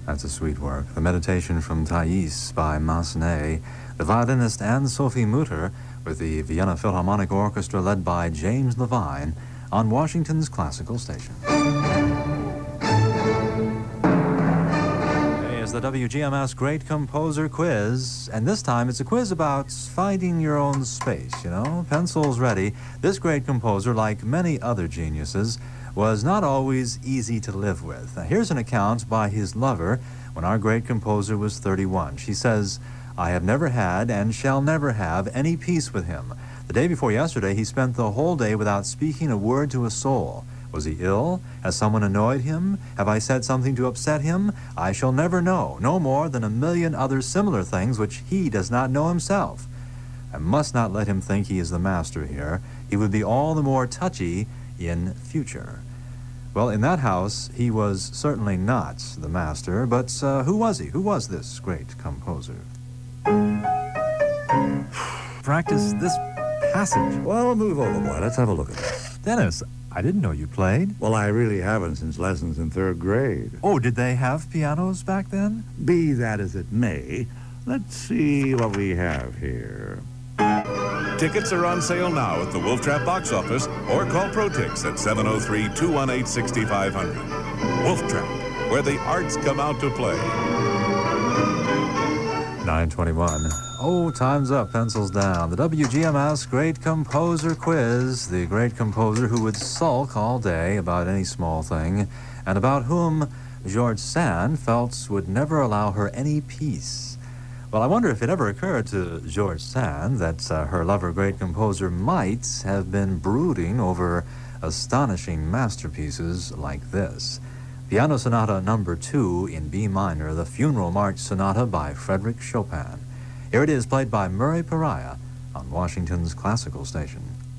That's a sweet work. The Meditation from Thais by Massenet, the violinist Anne-Sophie Mutter with the Vienna Philharmonic Orchestra led by James Levine on Washington's classical station. Today is the WGMS Great Composer Quiz, and this time it's a quiz about finding your own space, pencils ready. This great composer, like many other geniuses, was not always easy to live with. Now, here's an account by his lover when our great composer was 31. She says, "I have never had and shall never have any peace with him. The day before yesterday, he spent the whole day without speaking a word to a soul. Was he ill? Has someone annoyed him? Have I said something to upset him? I shall never know, no more than a million other similar things which he does not know himself. I must not let him think he is the master here. He would be all the more touchy in future." Well, in that house, he was certainly not the master, but who was he? Who was this great composer? Practice this passage. Well, move over, boy. Let's have a look at this. Dennis, I didn't know you played. Well, I really haven't since lessons in third grade. Oh, did they have pianos back then? Be that as it may, let's see what we have here. Tickets are on sale now at the Wolf Trap box office or call ProTix at 703-218-6500. Wolf Trap, where the arts come out to play. 9:21. Oh, time's up, pencils down. The WGMS Great Composer Quiz. The great composer who would sulk all day about any small thing, and about whom George Sand felt would never allow her any peace. Well, I wonder if it ever occurred to George Sand that her lover, great composer, might have been brooding over astonishing masterpieces like this. Piano Sonata No. 2 in B minor, the Funeral March Sonata by Frédéric Chopin. Here it is, played by Murray Pariah on Washington's classical station.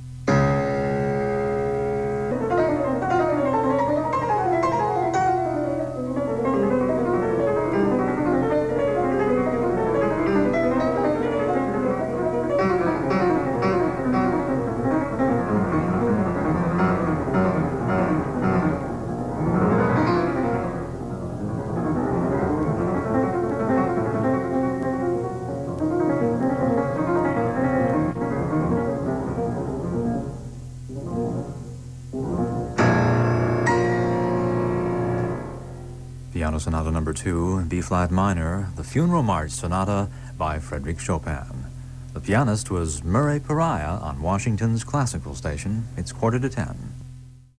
Piano Sonata No. 2, B-flat minor, the Funeral March Sonata by Frédéric Chopin. The pianist was Murray Pariah on Washington's classical station. It's 9:45.